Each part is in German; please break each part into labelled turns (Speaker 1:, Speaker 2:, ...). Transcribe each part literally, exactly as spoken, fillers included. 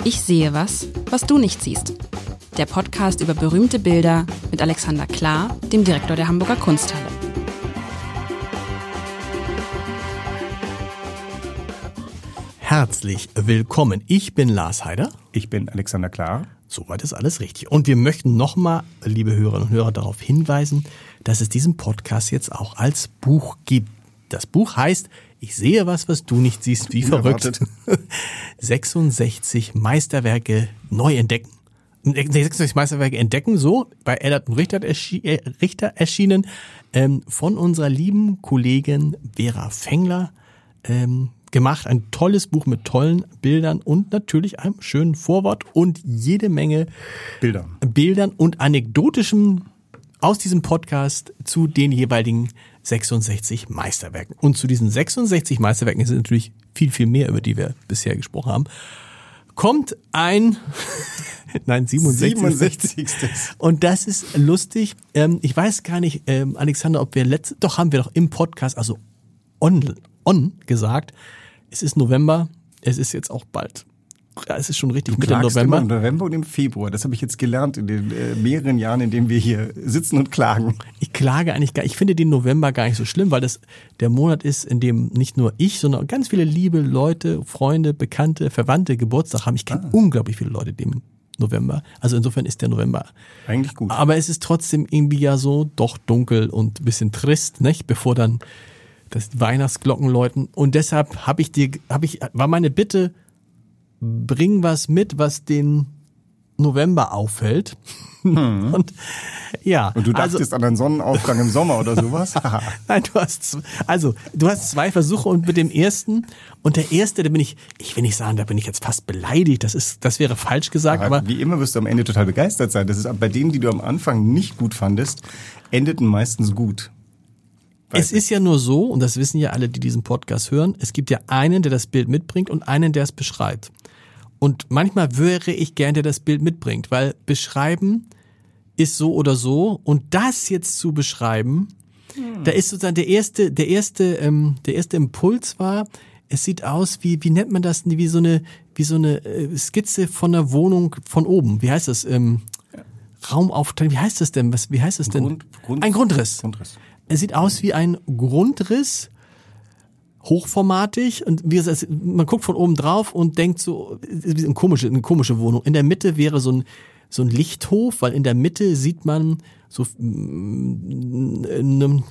Speaker 1: Ich sehe was, was du nicht siehst. Der Podcast über berühmte Bilder mit Alexander Klar, dem Direktor der Hamburger Kunsthalle.
Speaker 2: Herzlich willkommen. Ich bin Lars Heider.
Speaker 3: Ich bin Alexander Klar.
Speaker 2: Soweit ist alles richtig. Und wir möchten nochmal, liebe Hörerinnen und Hörer, darauf hinweisen, dass es diesen Podcast jetzt auch als Buch gibt. Das Buch heißt Ich sehe was, was du nicht siehst, wie verrückt. sechsundsechzig Meisterwerke neu entdecken. sechsundsechzig Meisterwerke entdecken, so bei Ehlert und Richter, erschi- äh, Richter erschienen, ähm, von unserer lieben Kollegin Vera Fengler ähm, gemacht. Ein tolles Buch mit tollen Bildern und natürlich einem schönen Vorwort und jede Menge
Speaker 3: Bilder.
Speaker 2: Bildern und anekdotischen aus diesem Podcast zu den jeweiligen sechsundsechzig Meisterwerken. Und zu diesen sechsundsechzig Meisterwerken, es sind natürlich viel, viel mehr, über die wir bisher gesprochen haben, kommt ein, nein, siebenundsechzig. Und das ist lustig. Ähm, ich weiß gar nicht, ähm, Alexander, ob wir letzte, doch haben wir doch im Podcast, also on, on gesagt, es ist November, es ist jetzt auch bald. Es ist schon richtig
Speaker 3: du
Speaker 2: Mitte November.
Speaker 3: Im November und im Februar. Das habe ich jetzt gelernt in den äh, mehreren Jahren, in denen wir hier sitzen und klagen.
Speaker 2: Ich klage eigentlich gar, ich finde den November gar nicht so schlimm, weil das der Monat ist, in dem nicht nur ich, sondern ganz viele liebe Leute, Freunde, Bekannte, Verwandte Geburtstag haben. Ich kenne ah. unglaublich viele Leute im November. Also insofern ist der November
Speaker 3: eigentlich gut.
Speaker 2: Aber es ist trotzdem irgendwie ja so doch dunkel und ein bisschen trist, nicht? Bevor dann das Weihnachtsglocken läuten. Und deshalb habe ich dir, habe ich, war meine Bitte, bring was mit, was den November auffällt. Hm. Und ja.
Speaker 3: Und du dachtest also, an einen Sonnenaufgang im Sommer oder sowas?
Speaker 2: Nein, du hast, also, du hast zwei Versuche und mit dem ersten, und der erste, da bin ich, ich will nicht sagen, da bin ich jetzt fast beleidigt, das ist, das wäre falsch gesagt, aber,
Speaker 3: aber wie immer wirst du am Ende total begeistert sein. Das ist bei denen, die du am Anfang nicht gut fandest, endeten meistens gut.
Speaker 2: Es ist ja nur so, und das wissen ja alle, die diesen Podcast hören, es gibt ja einen, der das Bild mitbringt und einen, der es beschreibt. Und manchmal wäre ich gern, der das Bild mitbringt, weil beschreiben ist so oder so und das jetzt zu beschreiben, hm. da ist sozusagen der erste, der erste, ähm, der erste Impuls war, es sieht aus wie, wie nennt man das, wie so eine, wie so eine äh, Skizze von einer Wohnung von oben. Wie heißt das? Ähm, Raumaufteilung, wie heißt das denn? Was, wie heißt das denn?
Speaker 3: Grund, Grund,
Speaker 2: Ein Grundriss.
Speaker 3: Grundriss.
Speaker 2: Es sieht aus wie ein Grundriss, hochformatig, und wie gesagt, man guckt von oben drauf und denkt so, eine komische, eine komische Wohnung. In der Mitte wäre so ein, so ein Lichthof, weil in der Mitte sieht man so neun,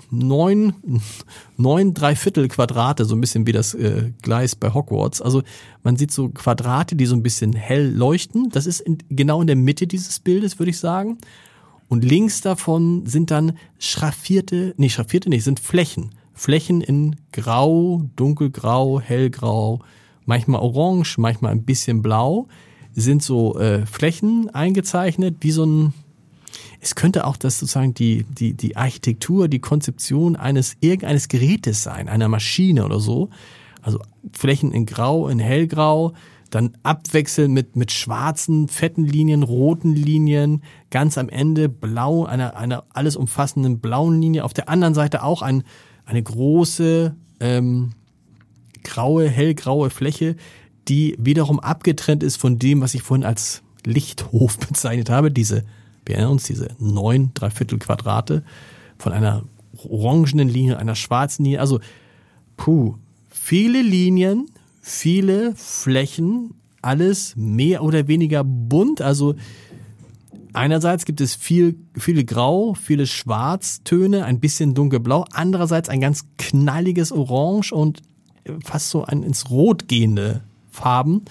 Speaker 2: neun Dreiviertel Quadrate, so ein bisschen wie das äh, Gleis bei Hogwarts. Also man sieht so Quadrate, die so ein bisschen hell leuchten. Das ist in, genau in der Mitte dieses Bildes, würde ich sagen. Und links davon sind dann schraffierte, nee, schraffierte nicht, sind Flächen. Flächen in grau, dunkelgrau, hellgrau, manchmal orange, manchmal ein bisschen blau, sind so äh, Flächen eingezeichnet, wie so ein, es könnte auch das sozusagen die, die, die Architektur, die Konzeption eines, irgendeines Gerätes sein, einer Maschine oder so. Also Flächen in grau, in hellgrau, dann abwechseln mit, mit schwarzen, fetten Linien, roten Linien, ganz am Ende blau, einer, einer alles umfassenden blauen Linie. Auf der anderen Seite auch ein, eine große, ähm, graue, hellgraue Fläche, die wiederum abgetrennt ist von dem, was ich vorhin als Lichthof bezeichnet habe. Diese, wir erinnern uns, diese neun Dreiviertel Quadrate von einer orangenen Linie, einer schwarzen Linie. Also, puh, viele Linien, viele Flächen, alles mehr oder weniger bunt. Also einerseits gibt es viel, viele Grau, viele Schwarztöne, ein bisschen dunkelblau. Andererseits ein ganz knalliges Orange und fast so ein ins Rot gehende Farben.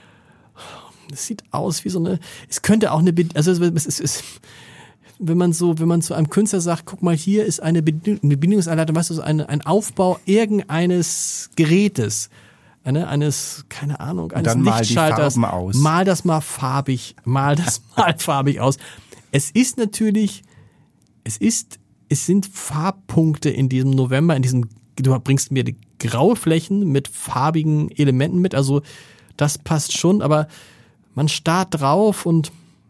Speaker 2: Es sieht aus wie so eine, es könnte auch eine, also es ist, es, wenn man so, wenn man zu einem Künstler sagt, guck mal, hier ist eine Bedienungsanleitung, weißt du, so eine, ein Aufbau irgendeines Gerätes. Eine, eines, keine Ahnung, eines
Speaker 3: dann mal
Speaker 2: Lichtschalters.
Speaker 3: Die Farben aus.
Speaker 2: Mal das mal farbig, mal das mal farbig aus. Es ist natürlich, es ist, es sind Farbpunkte in diesem November, in diesem, du bringst mir die graue Flächen mit farbigen Elementen mit, also das passt schon, aber man starrt drauf und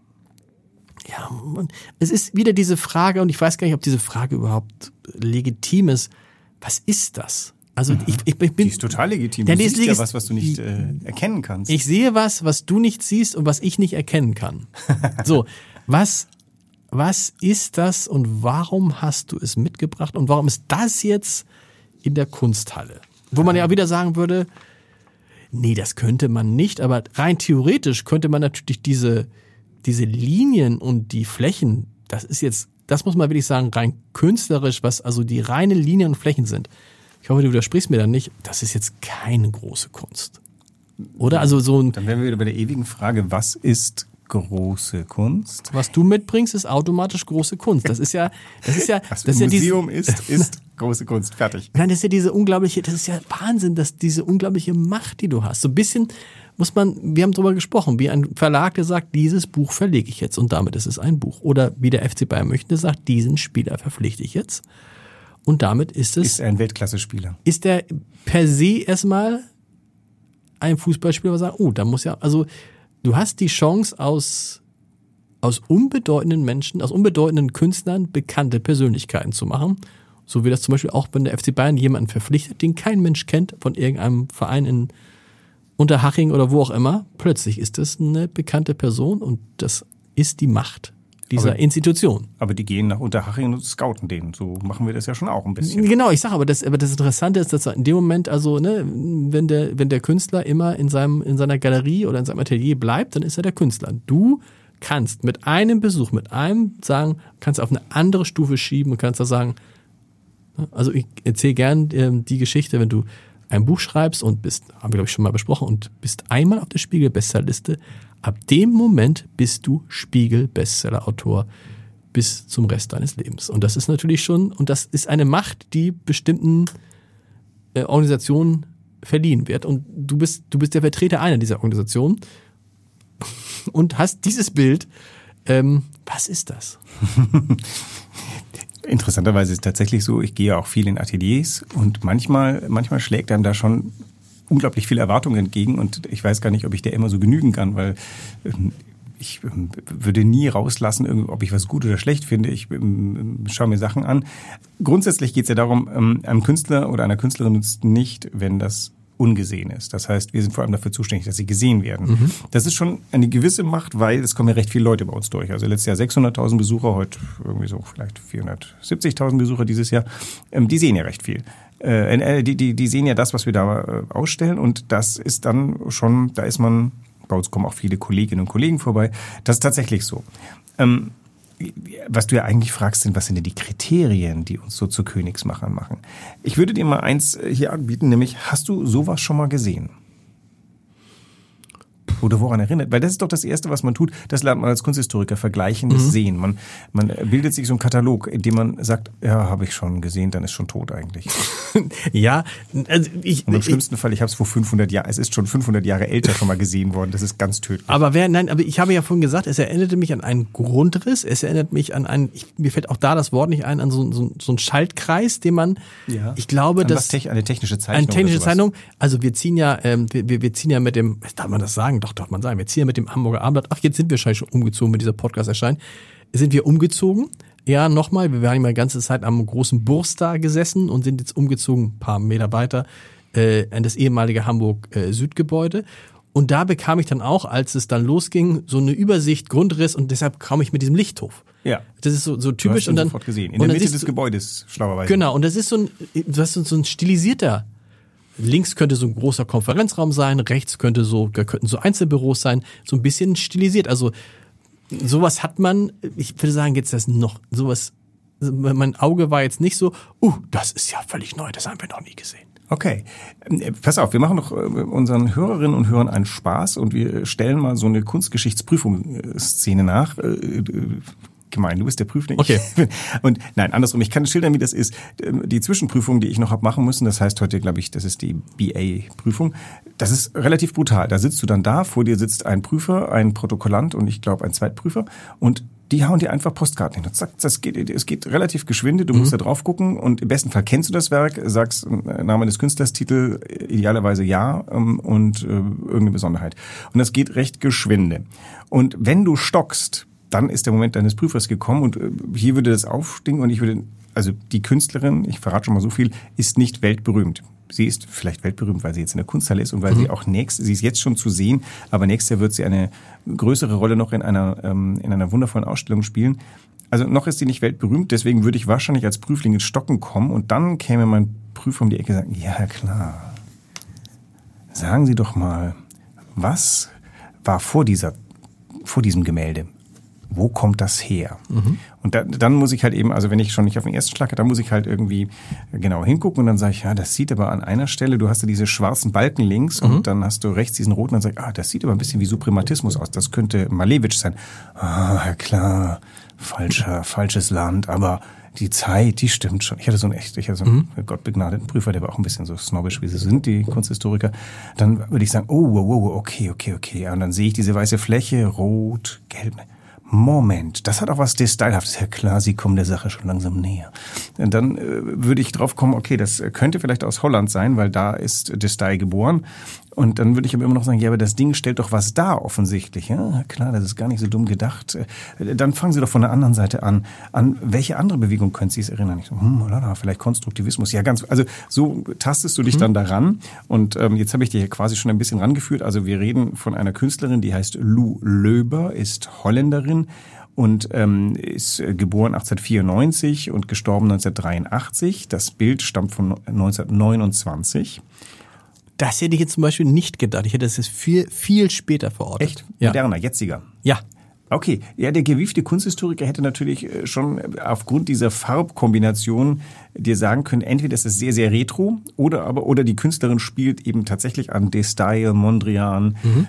Speaker 2: ja, man, es ist wieder diese Frage, und ich weiß gar nicht, ob diese Frage überhaupt legitim ist. Was ist das? Also mhm. ich, ich, ich bin...
Speaker 3: Die ist total legitim.
Speaker 2: Ja,
Speaker 3: du
Speaker 2: die
Speaker 3: siehst
Speaker 2: ist,
Speaker 3: ja was, was du nicht äh, erkennen kannst.
Speaker 2: Ich sehe was, was du nicht siehst und was ich nicht erkennen kann. So, was, was ist das und warum hast du es mitgebracht und warum ist das jetzt in der Kunsthalle? Wo man ja wieder sagen würde, nee, das könnte man nicht, aber rein theoretisch könnte man natürlich diese, diese Linien und die Flächen, das ist jetzt, das muss man wirklich sagen, rein künstlerisch, was also die reine Linien und Flächen sind. Ich hoffe, du widersprichst mir dann nicht, das ist jetzt keine große Kunst. Oder? Also so ein.
Speaker 3: Dann wären wir wieder bei der ewigen Frage, was ist große Kunst?
Speaker 2: Was du mitbringst, ist automatisch große Kunst. Das ist ja, das ist ja,
Speaker 3: was
Speaker 2: das ist
Speaker 3: im
Speaker 2: ja
Speaker 3: Museum
Speaker 2: diese,
Speaker 3: ist, ist große Kunst. Fertig.
Speaker 2: Nein, das ist ja diese unglaubliche, das ist ja Wahnsinn, dass diese unglaubliche Macht, die du hast. So ein bisschen muss man, wir haben drüber gesprochen, wie ein Verlag, der sagt, dieses Buch verlege ich jetzt und damit ist es ein Buch. Oder wie der F C Bayern München, der sagt, diesen Spieler verpflichte ich jetzt. Und damit ist es...
Speaker 3: Ist er ein Weltklasse-Spieler.
Speaker 2: Ist er per se erstmal ein Fußballspieler, der sagt, oh, da muss ja... Also du hast die Chance, aus, aus unbedeutenden Menschen, aus unbedeutenden Künstlern bekannte Persönlichkeiten zu machen. So wie das zum Beispiel auch, wenn der F C Bayern jemanden verpflichtet, den kein Mensch kennt, von irgendeinem Verein in Unterhaching oder wo auch immer. Plötzlich ist das eine bekannte Person und das ist die Macht dieser aber, Institution.
Speaker 3: Aber die gehen nach Unterhaching und scouten den. So machen wir das ja schon auch ein bisschen.
Speaker 2: Genau, ich sage aber das, aber das Interessante ist, dass in dem Moment, also ne, wenn der, wenn der Künstler immer in seinem, in seiner Galerie oder in seinem Atelier bleibt, dann ist er der Künstler. Du kannst mit einem Besuch, mit einem sagen, kannst auf eine andere Stufe schieben und kannst da sagen, also ich erzähle gern ähm, die Geschichte, wenn du ein Buch schreibst und bist, haben wir glaube ich schon mal besprochen, und bist einmal auf der Spiegel-Bestsellerliste. Ab dem Moment bist du Spiegel-Bestseller-Autor bis zum Rest deines Lebens. Und das ist natürlich schon, und das ist eine Macht, die bestimmten äh, Organisationen verliehen wird. Und du bist, du bist der Vertreter einer dieser Organisationen und hast dieses Bild. Ähm, was ist das?
Speaker 3: Interessanterweise ist es tatsächlich so, ich gehe auch viel in Ateliers und manchmal, manchmal schlägt einem da schon unglaublich viel Erwartung entgegen und ich weiß gar nicht, ob ich der immer so genügen kann, weil ich würde nie rauslassen, ob ich was gut oder schlecht finde. Ich schaue mir Sachen an. Grundsätzlich geht es ja darum, einem Künstler oder einer Künstlerin nützt nicht, wenn das ungesehen ist. Das heißt, wir sind vor allem dafür zuständig, dass sie gesehen werden. Mhm. Das ist schon eine gewisse Macht, weil es kommen ja recht viele Leute bei uns durch. Also letztes Jahr sechshunderttausend Besucher, heute irgendwie so vielleicht vierhundertsiebzigtausend Besucher dieses Jahr. Die sehen ja recht viel. Äh, die, die, die sehen ja das, was wir da ausstellen und das ist dann schon, da ist man, bei uns kommen auch viele Kolleginnen und Kollegen vorbei. Das ist tatsächlich so. Ähm, was du ja eigentlich fragst, sind, was sind denn die Kriterien, die uns so zu Königsmachern machen? Ich würde dir mal eins hier anbieten, nämlich, hast du sowas schon mal gesehen? Oder woran erinnert? Weil das ist doch das Erste, was man tut. Das lernt man als Kunsthistoriker, vergleichendes mhm. Sehen. Man, man bildet sich so einen Katalog, in dem man sagt, ja, habe ich schon gesehen, dann ist schon tot eigentlich.
Speaker 2: Ja, also ich...
Speaker 3: Und im
Speaker 2: ich,
Speaker 3: schlimmsten Fall, ich habe es vor fünfhundert Jahren, es ist schon fünfhundert Jahre älter schon mal gesehen worden. Das ist ganz tödlich.
Speaker 2: Aber wer, nein, aber ich habe ja vorhin gesagt, es erinnerte mich an einen Grundriss, es erinnert mich an einen, ich, mir fällt auch da das Wort nicht ein, an so, so, so einen Schaltkreis, den man, ja. ich glaube,
Speaker 3: an
Speaker 2: dass...
Speaker 3: Te- eine technische Zeichnung.
Speaker 2: Eine technische Zeichnung. Also wir ziehen ja, ähm, wir, wir ziehen ja mit dem, darf man das sagen? Doch, darf man sagen. Wir ziehen ja mit dem Hamburger Abendblatt, ach, jetzt sind wir wahrscheinlich schon umgezogen, wenn dieser Podcast erscheint, sind wir umgezogen. Ja, nochmal, wir waren ja die ganze Zeit am großen Burstar gesessen und sind jetzt umgezogen, ein paar Meter weiter, äh, in das ehemalige Hamburg-Südgebäude. Und da bekam ich dann auch, als es dann losging, so eine Übersicht, Grundriss und deshalb kam ich mit diesem Lichthof.
Speaker 3: Ja.
Speaker 2: Das ist so, so typisch.
Speaker 3: Du hast
Speaker 2: und dann
Speaker 3: sofort gesehen. In der Mitte des du, Gebäudes, schlauerweise.
Speaker 2: Genau, und das ist so ein, das ist so ein stilisierter. Links könnte so ein großer Konferenzraum sein, rechts könnte so, da könnten so Einzelbüros sein, so ein bisschen stilisiert. Also sowas hat man, ich würde sagen, jetzt das noch, sowas, mein Auge war jetzt nicht so, uh, das ist ja völlig neu, das haben wir noch nie gesehen.
Speaker 3: Okay, pass auf, wir machen noch unseren Hörerinnen und Hörern einen Spaß und wir stellen mal so eine Kunstgeschichtsprüfungsszene nach. Gemein, du bist der Prüfling.
Speaker 2: Okay.
Speaker 3: Und nein, andersrum, ich kann schildern, wie das ist. Die Zwischenprüfung, die ich noch habe machen müssen, das heißt heute, glaube ich, das ist die B A-Prüfung, das ist relativ brutal. Da sitzt du dann da, vor dir sitzt ein Prüfer, ein Protokollant und ich glaube ein Zweitprüfer und die hauen dir einfach Postkarten hin. Und zack, das geht, es geht relativ geschwinde, du mhm. musst da drauf gucken und im besten Fall kennst du das Werk, sagst Name des Künstlers, Titel, idealerweise ja und äh, irgendeine Besonderheit. Und das geht recht geschwinde. Und wenn du stockst, dann ist der Moment deines Prüfers gekommen und hier würde das aufstehen und ich würde, also die Künstlerin, ich verrate schon mal so viel, ist nicht weltberühmt. Sie ist vielleicht weltberühmt, weil sie jetzt in der Kunsthalle ist und weil mhm. sie auch nächst, sie ist jetzt schon zu sehen, aber nächstes Jahr wird sie eine größere Rolle noch in einer, ähm, in einer wundervollen Ausstellung spielen. Also noch ist sie nicht weltberühmt, deswegen würde ich wahrscheinlich als Prüfling ins Stocken kommen und dann käme mein Prüfer um die Ecke und sagen, ja klar, sagen Sie doch mal, was war vor dieser, vor diesem Gemälde? Wo kommt das her? Mhm. Und da, dann muss ich halt eben, also wenn ich schon nicht auf den ersten Schlag habe, dann muss ich halt irgendwie genau hingucken und dann sage ich, ja, das sieht aber an einer Stelle, du hast ja diese schwarzen Balken links mhm. und dann hast du rechts diesen roten und dann sag ich, ah, das sieht aber ein bisschen wie Suprematismus aus, das könnte Malevich sein. Ah, klar, falscher, falsches Land, aber die Zeit, die stimmt schon. Ich hatte so einen echt, ich hatte so einen mhm. gottbegnadeten Prüfer, der war auch ein bisschen so snobbisch, wie sie sind, die Kunsthistoriker. Dann würde ich sagen, oh, wow, wow, okay, okay, okay. Und dann sehe ich diese weiße Fläche, rot, gelb. Moment, das hat auch was Destylhaftes. Ja klar, Sie kommen der Sache schon langsam näher. Und dann äh, würde ich drauf kommen, okay, das könnte vielleicht aus Holland sein, weil da ist Destyle geboren. Und dann würde ich aber immer noch sagen, ja, aber das Ding stellt doch was dar offensichtlich. Ja, klar, das ist gar nicht so dumm gedacht. Dann fangen Sie doch von der anderen Seite an. An welche andere Bewegung können Sie es erinnern? Ich so, hm, oder vielleicht Konstruktivismus. Ja, ganz, also so tastest du dich mhm. dann daran. Und ähm, jetzt habe ich dich hier quasi schon ein bisschen rangeführt. Also wir reden von einer Künstlerin, die heißt Lou Löber, ist Holländerin und ähm, ist geboren achtzehnhundertvierundneunzig und gestorben neunzehnhundertdreiundachtzig. Das Bild stammt von neunzehnhundertneunundzwanzig.
Speaker 2: Das hätte ich jetzt zum Beispiel nicht gedacht. Ich hätte es viel, viel später verortet.
Speaker 3: Echt? Ja. Moderner, jetziger?
Speaker 2: Ja.
Speaker 3: Okay, ja, der gewiefte Kunsthistoriker hätte natürlich schon aufgrund dieser Farbkombination dir sagen können, entweder ist es sehr, sehr retro oder aber oder die Künstlerin spielt eben tatsächlich an Destyle, Mondrian mhm.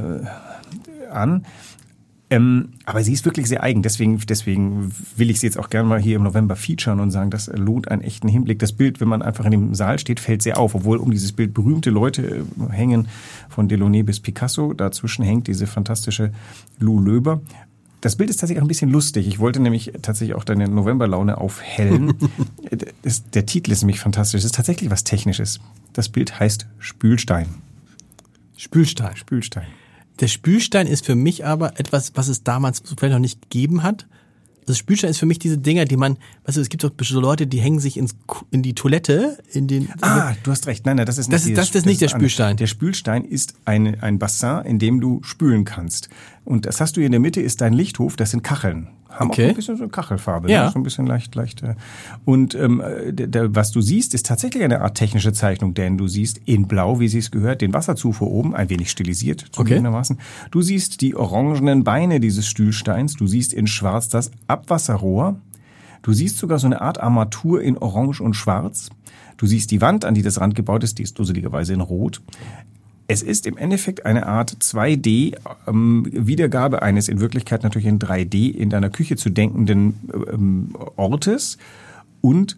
Speaker 3: äh, an. Ähm, aber sie ist wirklich sehr eigen, deswegen, deswegen will ich sie jetzt auch gerne mal hier im November featuren und sagen, das lohnt einen echten Hinblick. Das Bild, wenn man einfach in dem Saal steht, fällt sehr auf, obwohl um dieses Bild berühmte Leute hängen, von Delaunay bis Picasso. Dazwischen hängt diese fantastische Lou Löber. Das Bild ist tatsächlich auch ein bisschen lustig. Ich wollte nämlich tatsächlich auch deine Novemberlaune aufhellen. das, der Titel ist nämlich fantastisch. Es ist tatsächlich was Technisches. Das Bild heißt Spülstein.
Speaker 2: Spülstein.
Speaker 3: Spülstein.
Speaker 2: Der Spülstein ist für mich aber etwas, was es damals vielleicht noch nicht gegeben hat. Das Spülstein ist für mich diese Dinger, die man, weißt du, es gibt doch so Leute, die hängen sich ins, in die Toilette, in den.
Speaker 3: Ah, du hast recht. Nein, nein, das ist nicht.
Speaker 2: Das ist, das ist nicht der Spülstein.
Speaker 3: Der Spülstein ist ein, ein Bassin, in dem du spülen kannst. Und das hast du hier in der Mitte, ist dein Lichthof, das sind Kacheln. Haben okay. auch ein bisschen so Kachelfarbe,
Speaker 2: ja.
Speaker 3: ne? So ein bisschen leicht, leicht. Und ähm, der, der, was du siehst, ist tatsächlich eine Art technische Zeichnung, denn du siehst in Blau, wie sie es gehört, den Wasserzufuhr oben, ein wenig stilisiert zugegebenermaßen. Okay. Du siehst die orangenen Beine dieses Stühlsteins, du siehst in Schwarz das Abwasserrohr, du siehst sogar so eine Art Armatur in Orange und Schwarz. Du siehst die Wand, an die das Rand gebaut ist, die ist dusseligerweise in Rot. Es ist im Endeffekt eine Art zwei D ähm, Wiedergabe eines in Wirklichkeit natürlich in drei D in deiner Küche zu denkenden ähm, Ortes und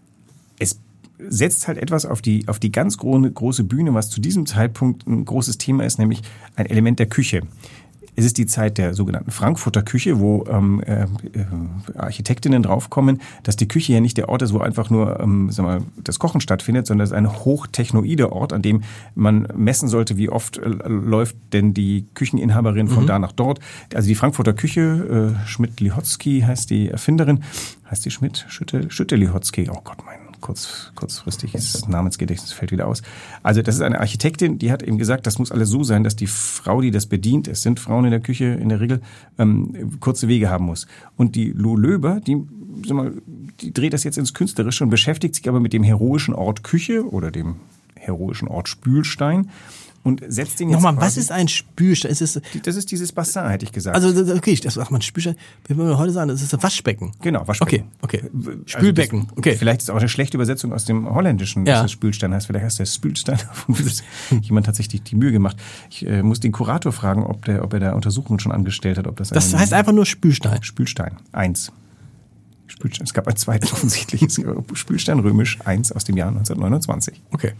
Speaker 3: es setzt halt etwas auf die auf die ganz gro- große Bühne, was zu diesem Zeitpunkt ein großes Thema ist, nämlich ein Element der Küche. Es ist die Zeit der sogenannten Frankfurter Küche, wo ähm, äh, Architektinnen draufkommen, dass die Küche ja nicht der Ort ist, wo einfach nur ähm, sag mal, das Kochen stattfindet, sondern es ist ein hochtechnoider Ort, an dem man messen sollte, wie oft äh, läuft denn die Kücheninhaberin von mhm. da nach dort. Also die Frankfurter Küche, äh, Schmidt-Lihotzky heißt die Erfinderin, heißt die Schmidt? Schütte, Schütte-Lihotzky, oh Gott, mein Kurz, kurzfristiges Namensgedächtnis fällt wieder aus. Also das ist eine Architektin, die hat eben gesagt, das muss alles so sein, dass die Frau, die das bedient, es sind Frauen in der Küche in der Regel, ähm, kurze Wege haben muss. Und die Lou Löber, die, sag mal, die dreht das jetzt ins Künstlerische und beschäftigt sich aber mit dem heroischen Ort Küche oder dem heroischen Ort Spülstein. Und setzt den jetzt
Speaker 2: Nochmal, was ist ein Spülstein? Ist es,
Speaker 3: das ist dieses Bassin, hätte ich gesagt.
Speaker 2: Also, okay, das sagt man Spülstein. Wie wollen wir heute sagen, das ist ein Waschbecken.
Speaker 3: Genau, Waschbecken.
Speaker 2: Okay, okay. Spülbecken,
Speaker 3: also das,
Speaker 2: okay.
Speaker 3: Vielleicht ist es auch eine schlechte Übersetzung aus dem Holländischen, dass
Speaker 2: ja.
Speaker 3: das Spülstein heißt. Vielleicht heißt der Spülstein. Jemand hat sich die, die Mühe gemacht. Ich äh, muss den Kurator fragen, ob, der, ob er da Untersuchungen schon angestellt hat. Ob das
Speaker 2: das heißt einfach nur Spülstein?
Speaker 3: Spülstein, eins. Spülstein. Es gab ein zweites offensichtliches Spülstein römisch, eins aus dem Jahr neunzehnhundertneunundzwanzig.
Speaker 2: Okay.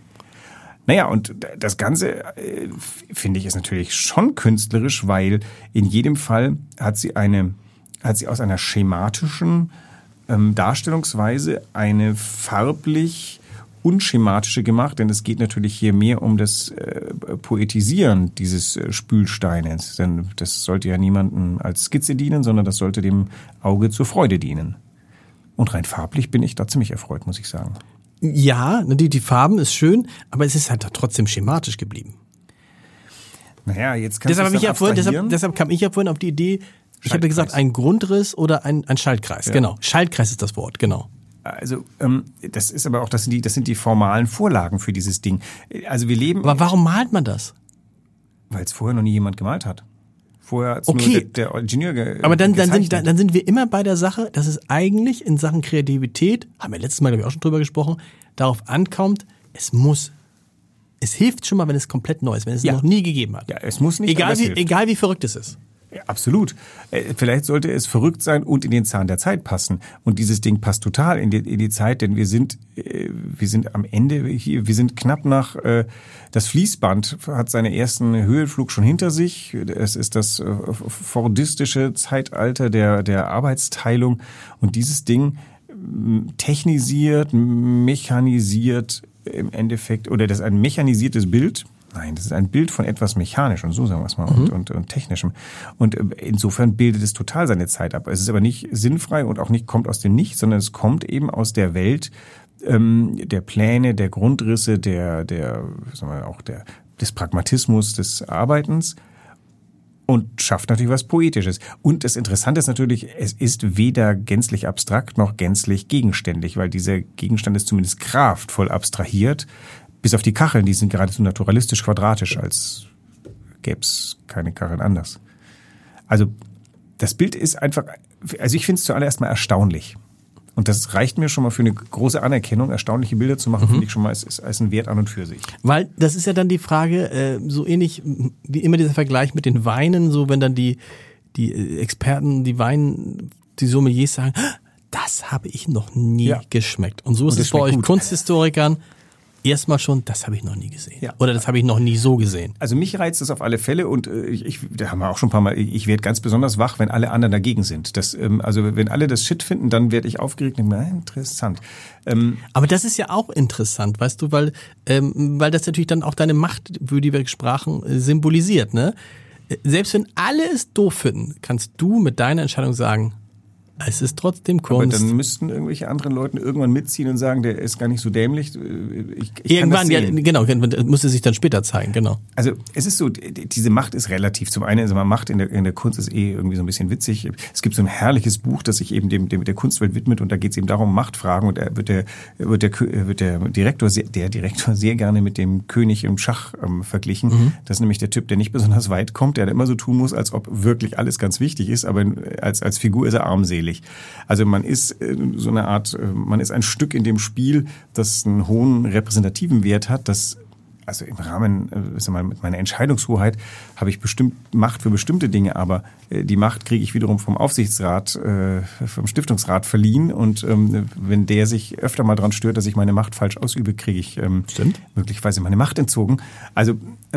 Speaker 3: Naja, und das Ganze, äh, finde ich, ist natürlich schon künstlerisch, weil in jedem Fall hat sie eine, hat sie aus einer schematischen ähm, Darstellungsweise eine farblich unschematische gemacht, denn es geht natürlich hier mehr um das äh, Poetisieren dieses äh, Spülsteines, denn das sollte ja niemandem als Skizze dienen, sondern das sollte dem Auge zur Freude dienen. Und rein farblich bin ich da ziemlich erfreut, muss ich sagen.
Speaker 2: Ja, die, die Farben ist schön, aber es ist halt trotzdem schematisch geblieben.
Speaker 3: Naja, jetzt kannst
Speaker 2: deshalb,
Speaker 3: du
Speaker 2: ich ja vorhin, deshalb, deshalb kam ich ja vorhin auf die Idee, ich habe gesagt, ein Grundriss oder ein, ein Schaltkreis. Ja. Genau, Schaltkreis ist das Wort, genau.
Speaker 3: Also ähm, das ist aber auch, das sind die, das sind die formalen Vorlagen für dieses Ding. Also wir leben.
Speaker 2: Aber warum malt man das?
Speaker 3: Weil es vorher noch nie jemand gemalt hat. Vorher hat
Speaker 2: okay.
Speaker 3: nur der, der Ingenieur ge-
Speaker 2: Aber dann, dann, sind, dann, dann sind wir immer bei der Sache, dass es eigentlich in Sachen Kreativität, haben wir letztes Mal, glaube ich, auch schon drüber gesprochen, darauf ankommt, es muss, es hilft schon mal, wenn es komplett neu ist, wenn es
Speaker 3: ja.
Speaker 2: noch nie gegeben hat.
Speaker 3: Ja, es muss nicht.
Speaker 2: Egal, wie,
Speaker 3: hilft.
Speaker 2: egal wie verrückt es ist.
Speaker 3: Ja, absolut. Vielleicht sollte es verrückt sein und in den Zahn der Zeit passen. Und dieses Ding passt total in die, in die Zeit, denn wir sind, wir sind am Ende hier, wir sind knapp nach, das Fließband hat seinen ersten Höhenflug schon hinter sich. Es ist das fordistische Zeitalter der, der Arbeitsteilung. Und dieses Ding technisiert, mechanisiert im Endeffekt, oder das ist ein mechanisiertes Bild. Nein, das ist ein Bild von etwas Mechanischem, so sagen wir es mal, mhm. und, und, und Technischem. Und insofern bildet es total seine Zeit ab. Es ist aber nicht sinnfrei und auch nicht kommt aus dem Nichts, sondern es kommt eben aus der Welt ähm, der Pläne, der Grundrisse, der, der, sagen wir auch der, des Pragmatismus, des Arbeitens und schafft natürlich was Poetisches. Und das Interessante ist natürlich, es ist weder gänzlich abstrakt noch gänzlich gegenständig, weil dieser Gegenstand ist zumindest kraftvoll abstrahiert. Bis auf die Kacheln, die sind geradezu naturalistisch quadratisch, als gäbe es keine Kacheln anders. Also das Bild ist einfach, also ich finde es zuallererst mal erstaunlich. Und das reicht mir schon mal für eine große Anerkennung. Erstaunliche Bilder zu machen, mhm. finde ich schon mal, ist, ist ein Wert an und für sich.
Speaker 2: Weil das ist ja dann die Frage, äh, so ähnlich wie immer dieser Vergleich mit den Weinen, so wenn dann die, die Experten, die Wein, die Sommeliers sagen, das habe ich noch nie ja. geschmeckt. Und so ist und es bei euch gut. Kunsthistorikern. Erstmal schon, das habe ich noch nie gesehen. Ja. Oder das habe ich noch nie so gesehen.
Speaker 3: Also mich reizt das auf alle Fälle und äh, ich, da haben wir auch schon ein paar Mal, ich werde ganz besonders wach, wenn alle anderen dagegen sind. Das, ähm, also wenn alle das Shit finden, dann werde ich aufgeregt und denke, interessant. Ähm,
Speaker 2: Aber das ist ja auch interessant, weißt du, weil, ähm, weil das natürlich dann auch deine Macht, für die wir sprachen, äh, symbolisiert. Ne? Selbst wenn alle es doof finden, kannst du mit deiner Entscheidung sagen, es ist trotzdem Kunst.
Speaker 3: Aber dann müssten irgendwelche anderen Leute irgendwann mitziehen und sagen, der ist gar nicht so dämlich. Ich, ich
Speaker 2: Irgendwann, ja, genau, muss es sich dann später zeigen, genau.
Speaker 3: Also es ist so, diese Macht ist relativ. Zum einen, also man Macht in der, in der Kunst ist eh irgendwie so ein bisschen witzig. Es gibt so ein herrliches Buch, das sich eben dem, dem der Kunstwelt widmet und da geht es eben darum, Machtfragen und da wird der, wird der, wird der Direktor, sehr, der Direktor sehr gerne mit dem König im Schach ähm, verglichen. Mhm. Das ist nämlich der Typ, der nicht besonders weit kommt, der immer so tun muss, als ob wirklich alles ganz wichtig ist, aber als, als Figur ist er armselig. Also man ist so eine Art, man ist ein Stück in dem Spiel, das einen hohen repräsentativen Wert hat, das also im Rahmen, sag mal, mit meiner Entscheidungshoheit habe ich bestimmt Macht für bestimmte Dinge, aber die Macht kriege ich wiederum vom Aufsichtsrat, vom Stiftungsrat verliehen und wenn der sich öfter mal dran stört, dass ich meine Macht falsch ausübe, kriege ich
Speaker 2: Stimmt.
Speaker 3: möglicherweise meine Macht entzogen. Also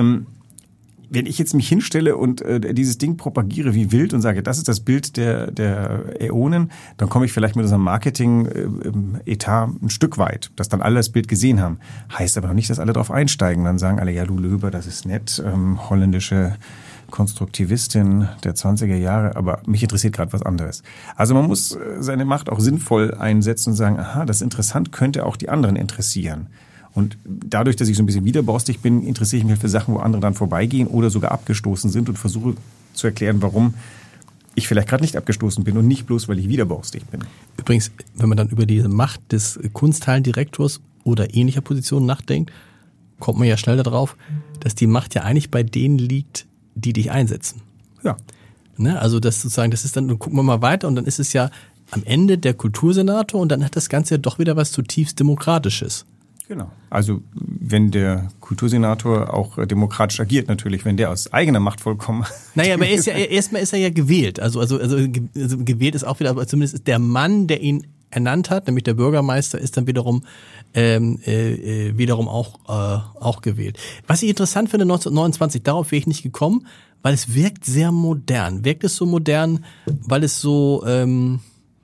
Speaker 3: wenn ich jetzt mich hinstelle und äh, dieses Ding propagiere wie wild und sage, das ist das Bild der, der Äonen, dann komme ich vielleicht mit unserem Marketing-Etat ein Stück weit, dass dann alle das Bild gesehen haben. Heißt aber noch nicht, dass alle drauf einsteigen. Dann sagen alle, ja du Löber, das ist nett, ähm, holländische Konstruktivistin der zwanziger Jahre, aber mich interessiert gerade was anderes. Also man muss seine Macht auch sinnvoll einsetzen und sagen, aha, das ist interessant, könnte auch die anderen interessieren. Und dadurch, dass ich so ein bisschen widerborstig bin, interessiere ich mich für Sachen, wo andere dann vorbeigehen oder sogar abgestoßen sind und versuche zu erklären, warum ich vielleicht gerade nicht abgestoßen bin und nicht bloß, weil ich widerborstig bin.
Speaker 2: Übrigens, wenn man dann über diese Macht des Kunsthallendirektors oder ähnlicher Positionen nachdenkt, kommt man ja schnell darauf, dass die Macht ja eigentlich bei denen liegt, die dich einsetzen.
Speaker 3: Ja.
Speaker 2: Ne? Also das sozusagen, das ist dann, dann gucken wir mal weiter und dann ist es ja am Ende der Kultursenator und dann hat das Ganze ja doch wieder was zutiefst Demokratisches.
Speaker 3: Genau. Also wenn der Kultursenator auch demokratisch agiert natürlich, wenn der aus eigener Macht vollkommen...
Speaker 2: Naja, aber er ist ja, erstmal ist er ja gewählt. Also, also, also, also gewählt ist auch wieder, aber zumindest ist der Mann, der ihn ernannt hat, nämlich der Bürgermeister, ist dann wiederum ähm, äh, wiederum auch, äh, auch gewählt. Was ich interessant finde, neunzehnhundertneunundzwanzig, darauf wäre ich nicht gekommen, weil es wirkt sehr modern. Wirkt es so modern, weil es so... Ähm,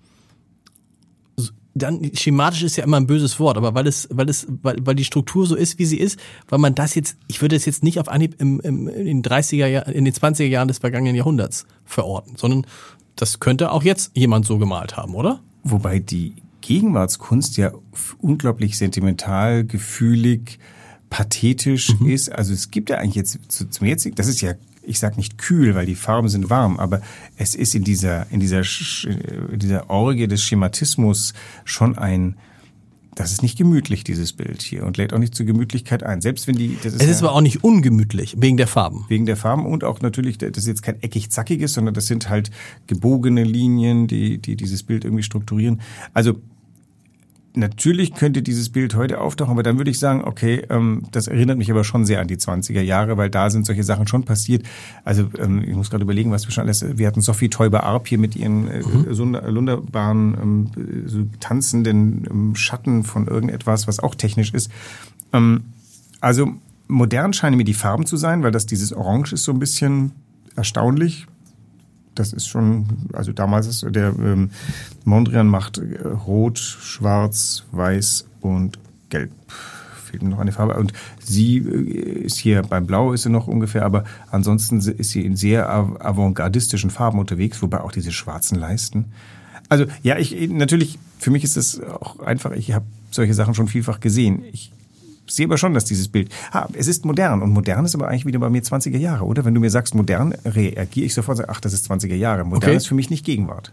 Speaker 2: dann schematisch ist ja immer ein böses Wort, aber weil es, weil es, weil, weil die Struktur so ist, wie sie ist, weil man das jetzt, ich würde es jetzt nicht auf Anhieb im, im, in den dreißiger Jahren, in den zwanziger Jahren des vergangenen Jahrhunderts verorten, sondern das könnte auch jetzt jemand so gemalt haben, oder?
Speaker 3: Wobei die Gegenwartskunst ja unglaublich sentimental, gefühlig, pathetisch mhm. ist. Also es gibt ja eigentlich jetzt zu, zum jetzigen, das ist ja, ich sag nicht kühl, weil die Farben sind warm, aber es ist in dieser, in dieser, in dieser Orgie des Schematismus schon ein, das ist nicht gemütlich, dieses Bild hier, und lädt auch nicht zur Gemütlichkeit ein. Selbst wenn die, das ist
Speaker 2: es ist
Speaker 3: ja,
Speaker 2: aber auch nicht ungemütlich, wegen der Farben.
Speaker 3: Wegen der Farben und auch natürlich, das ist jetzt kein eckig-zackiges, sondern das sind halt gebogene Linien, die, die dieses Bild irgendwie strukturieren. Also, natürlich könnte dieses Bild heute auftauchen, aber dann würde ich sagen, okay, ähm, das erinnert mich aber schon sehr an die zwanziger Jahre, weil da sind solche Sachen schon passiert. Also ähm, ich muss gerade überlegen, was wir schon alles, wir hatten Sophie Teuber-Arp hier mit ihren äh, mhm. so wunderbaren, ähm, so tanzenden ähm, Schatten von irgendetwas, was auch technisch ist. Ähm, also modern scheinen mir die Farben zu sein, weil das dieses Orange ist so ein bisschen erstaunlich. Das ist schon, also damals ist der ähm, Mondrian macht äh, Rot, Schwarz, Weiß und Gelb. Fehlt mir noch eine Farbe. Und sie äh, ist hier beim Blau ist sie noch ungefähr, aber ansonsten ist sie in sehr av- avantgardistischen Farben unterwegs, wobei auch diese schwarzen Leisten. Also ja, ich natürlich, für mich ist das auch einfach, ich habe solche Sachen schon vielfach gesehen. Ich sehe aber schon, dass dieses Bild, ah, es ist modern und modern ist aber eigentlich wieder bei mir zwanziger Jahre, oder? Wenn du mir sagst modern, reagiere ich sofort und sage, ach, das ist zwanziger Jahre. Modern
Speaker 2: okay.
Speaker 3: ist für mich nicht Gegenwart.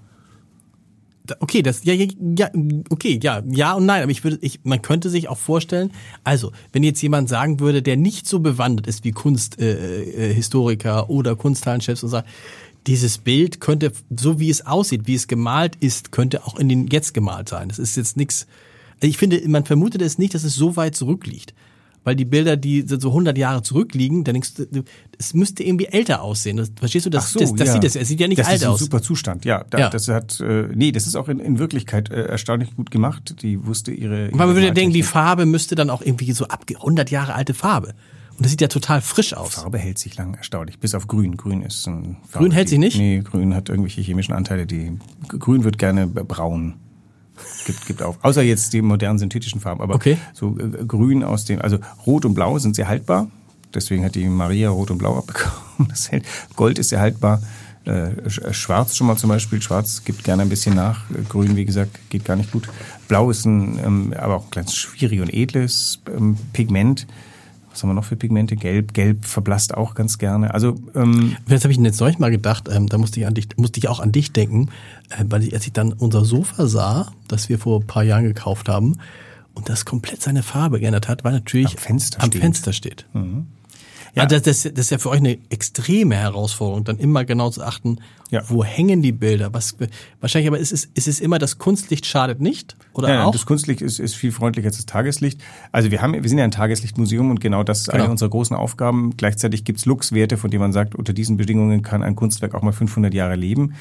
Speaker 2: Okay, das ja, ja, ja okay, ja, ja und nein, aber ich würde ich man könnte sich auch vorstellen, also, wenn jetzt jemand sagen würde, der nicht so bewandert ist wie Kunsthistoriker äh, oder Kunsthallenchefs und sagt, dieses Bild könnte, so wie es aussieht, wie es gemalt ist, könnte auch in den jetzt gemalt sein. Das ist jetzt nichts. Ich finde, man vermutet es nicht, dass es so weit zurückliegt. Weil die Bilder, die so hundert Jahre zurückliegen, dann denkst du, es müsste irgendwie älter aussehen. Das, verstehst du? Das,
Speaker 3: Ach so,
Speaker 2: das, das
Speaker 3: ja.
Speaker 2: sieht es. Es sieht ja nicht
Speaker 3: das
Speaker 2: alt aus.
Speaker 3: Das ist ein super Zustand, ja. Da,
Speaker 2: ja.
Speaker 3: Das hat, äh, nee, das ist auch in, in Wirklichkeit äh, erstaunlich gut gemacht. Die wusste ihre. ihre
Speaker 2: man würde ja denken, die Farbe müsste dann auch irgendwie so ab hundert Jahre alte Farbe. Und das sieht ja total frisch aus.
Speaker 3: Farbe hält sich lang, erstaunlich. Bis auf Grün. Grün ist ein Farbe,
Speaker 2: Grün hält
Speaker 3: die,
Speaker 2: sich nicht?
Speaker 3: Nee, Grün hat irgendwelche chemischen Anteile. Die Grün wird gerne braun. Gibt, gibt auch. Außer jetzt die modernen synthetischen Farben. Aber
Speaker 2: okay.
Speaker 3: so äh, Grün aus dem, also Rot und Blau sind sehr haltbar. Deswegen hat die Maria Rot und Blau abbekommen. Das hält. Gold ist sehr haltbar. Äh, Schwarz schon mal zum Beispiel. Schwarz gibt gerne ein bisschen nach. Grün, wie gesagt, geht gar nicht gut. Blau ist ein, ähm, aber auch ein ganz schwierig und edles ähm, Pigment. Was haben wir noch für Pigmente? Gelb. Gelb verblasst auch ganz gerne. Also ähm,
Speaker 2: das habe ich jetzt neulich mal gedacht. Ähm, da musste ich an dich, musste ich auch an dich denken, äh, weil ich, als ich dann unser Sofa sah, das wir vor ein paar Jahren gekauft haben, und das komplett seine Farbe geändert hat, weil natürlich
Speaker 3: am Fenster
Speaker 2: am
Speaker 3: steht.
Speaker 2: Fenster steht.
Speaker 3: Mhm.
Speaker 2: Ja, also das, das ist ja für euch eine extreme Herausforderung, dann immer genau zu achten,
Speaker 3: ja.
Speaker 2: wo hängen die Bilder. Was wahrscheinlich, aber ist es, ist es immer, das Kunstlicht schadet nicht, oder
Speaker 3: ja,
Speaker 2: auch?
Speaker 3: Das Kunstlicht ist, ist viel freundlicher als das Tageslicht. Also wir haben, wir sind ja ein Tageslichtmuseum und genau das ist
Speaker 2: genau.
Speaker 3: eine unserer großen Aufgaben. Gleichzeitig gibt's Luxwerte, von denen man sagt, unter diesen Bedingungen kann ein Kunstwerk auch mal fünfhundert Jahre leben.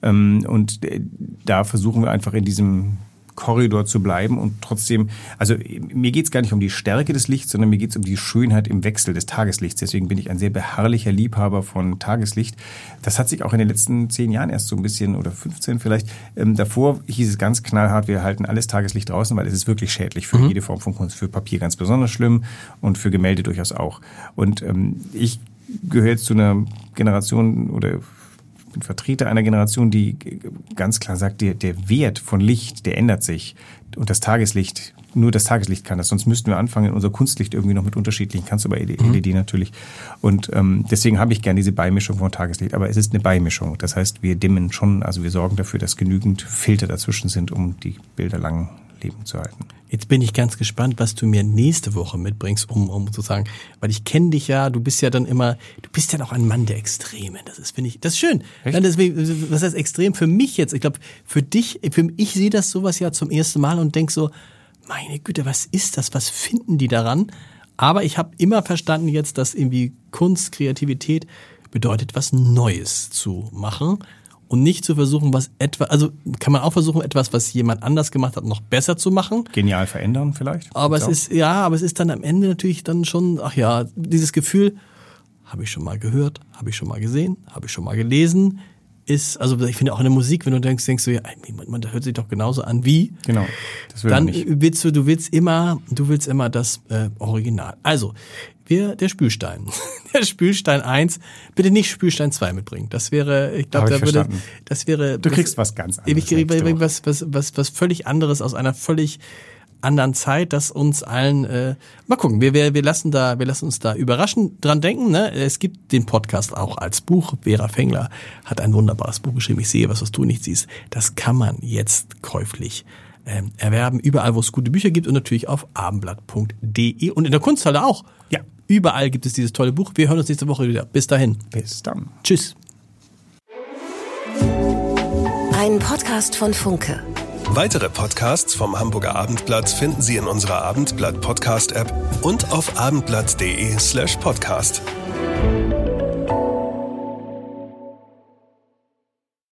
Speaker 3: Und da versuchen wir einfach in diesem Korridor zu bleiben und trotzdem, also mir geht's gar nicht um die Stärke des Lichts, sondern mir geht's um die Schönheit im Wechsel des Tageslichts. Deswegen bin ich ein sehr beharrlicher Liebhaber von Tageslicht. Das hat sich auch in den letzten zehn Jahren erst so ein bisschen, oder fünfzehn vielleicht, ähm, davor hieß es ganz knallhart, wir halten alles Tageslicht draußen, weil es ist wirklich schädlich für mhm. jede Form von Kunst, für Papier ganz besonders schlimm und für Gemälde durchaus auch. Und ähm, ich gehöre jetzt zu einer Generation oder bin Vertreter einer Generation, die ganz klar sagt, der, der Wert von Licht, der ändert sich. Und das Tageslicht, nur das Tageslicht kann das. Sonst müssten wir anfangen, unser Kunstlicht irgendwie noch mit unterschiedlichen, kannst du bei L E D mhm. natürlich. Und ähm, deswegen habe ich gern diese Beimischung von Tageslicht. Aber es ist eine Beimischung. Das heißt, wir dimmen schon, also wir sorgen dafür, dass genügend Filter dazwischen sind, um die Bilder lang leben zu halten.
Speaker 2: Jetzt bin ich ganz gespannt, was du mir nächste Woche mitbringst, um, um zu sagen, weil ich kenne dich ja, du bist ja dann immer, du bist ja noch ein Mann der Extreme. Das ist, finde ich, das ist schön. Dann das, was heißt extrem für mich jetzt? Ich glaube, für dich, für ich sehe das sowas ja zum ersten Mal und denk so, meine Güte, was ist das? Was finden die daran? Aber ich habe immer verstanden jetzt, dass irgendwie Kunst, Kreativität bedeutet, was Neues zu machen. Und nicht zu versuchen, was etwa, also kann man auch versuchen, etwas, was jemand anders gemacht hat, noch besser zu machen.
Speaker 3: Genial verändern vielleicht.
Speaker 2: Aber es ist, ja, aber es ist dann am Ende natürlich dann schon, ach ja, dieses Gefühl, habe ich schon mal gehört, habe ich schon mal gesehen, habe ich schon mal gelesen, ist, also ich finde auch in der Musik, wenn du denkst, denkst du, ja, man, das hört sich doch genauso an wie.
Speaker 3: Genau. Das will
Speaker 2: dann
Speaker 3: man nicht.
Speaker 2: willst du, du willst immer, du willst immer das äh, Original. Also, wir, der Spülstein. Der Spülstein eins, bitte nicht Spülstein zwei mitbringen. Das wäre, ich glaube, da würde,
Speaker 3: verstanden.
Speaker 2: das wäre.
Speaker 3: Du
Speaker 2: das,
Speaker 3: kriegst was ganz anderes.
Speaker 2: Ich kriege was, was, was, was völlig anderes aus einer völlig anderen Zeit, das uns allen, äh, mal gucken, wir, wir, wir lassen da, wir lassen uns da überraschen dran denken, ne? Es gibt den Podcast auch als Buch. Vera Fengler hat ein wunderbares Buch geschrieben. Ich sehe was, was du nicht siehst. Das kann man jetzt käuflich ähm, erwerben, überall, wo es gute Bücher gibt und natürlich auf abendblatt punkt de und in der Kunsthalle auch.
Speaker 3: Ja.
Speaker 2: Überall gibt es dieses tolle Buch. Wir hören uns nächste Woche wieder. Bis dahin.
Speaker 3: Bis dann.
Speaker 2: Tschüss.
Speaker 4: Ein Podcast von Funke.
Speaker 5: Weitere Podcasts vom Hamburger Abendblatt finden Sie in unserer Abendblatt Podcast App und auf abendblatt punkt de slash podcast.